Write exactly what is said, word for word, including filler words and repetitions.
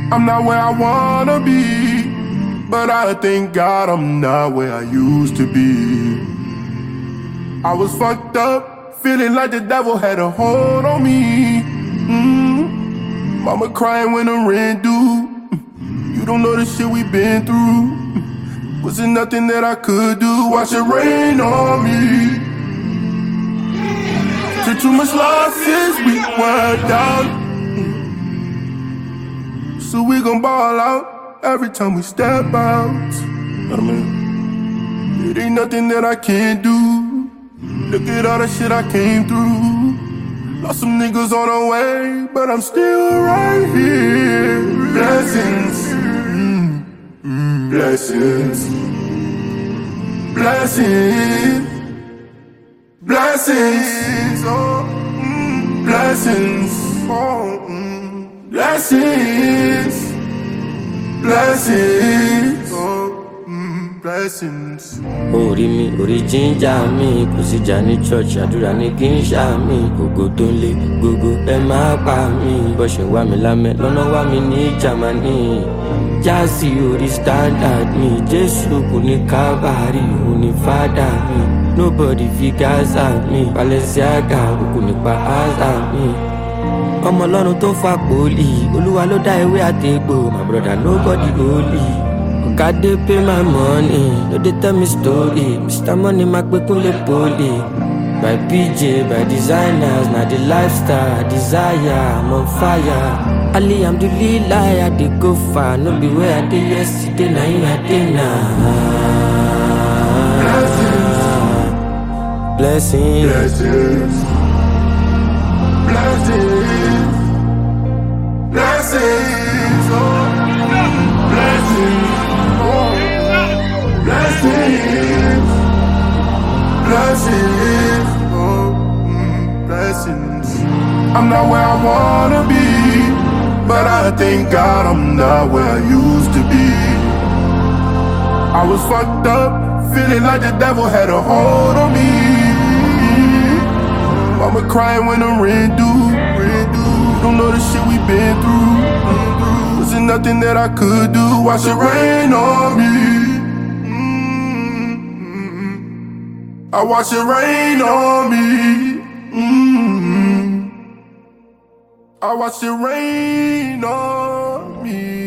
I'm not where I wanna be, but I thank God I'm not where I used to be. I was fucked up, feeling like the devil had a hold on me. mm. Mama crying when the rent due. You don't know the shit we been through. Wasn't nothing that I could do. Watch it rain on me. Took too much losses, we were down. So we gon' ball out every time we step out. Know what I mean? It ain't nothing that I can't do. Look at all the shit I came through. Lost some niggas on the way, but I'm still right here. Blessings, mm, mm, blessings, blessings, blessings, oh, mm, blessings, oh, mm. Blessings, blessings, oh, mm, blessings. Orí mi, orí ginger mi, kò sí jà ní church, àdúrà ní kí n ṣá mi. Ògo tó ń lé gbogbo ẹ máa pa mí. Bó ṣe wá mi lámẹ́, lọ́nà wá mi ní Jámánì. Jásí orí standard mi, Jésù kò ní kábàárì, òun ní fádà mi. Nobody fi Gaza mi, Balenciaga, òkú nípa Aza mi. Ọmọ Ọlọ́run tó fa pòlì, Olúwa ló dá ewé àtegbò. My brother nobody holy. God dey pay my money, no dey tell me story. Mister Money máa pé kúnlé poli. By P J, by designers, na the lifestyle I desire. I'm on fire. Ali Alhamdulillah, I dey go far. No be where I dey yesterday, na here I dey now. Blessings, Blessings, blessings, blessings, oh, blessings, oh, blessings, blessings, oh, mm, blessings. I'm not where I wanna be, but I thank God I'm not where I used to be. I was fucked up, feeling like the devil had a hold on me. Mama crying when the rent due, rent due. Don't know the shit we been through. Wasn't nothing that I could do. Watch it rain on me. mm-hmm. I watch it rain on me. mm-hmm. I watch it rain on me.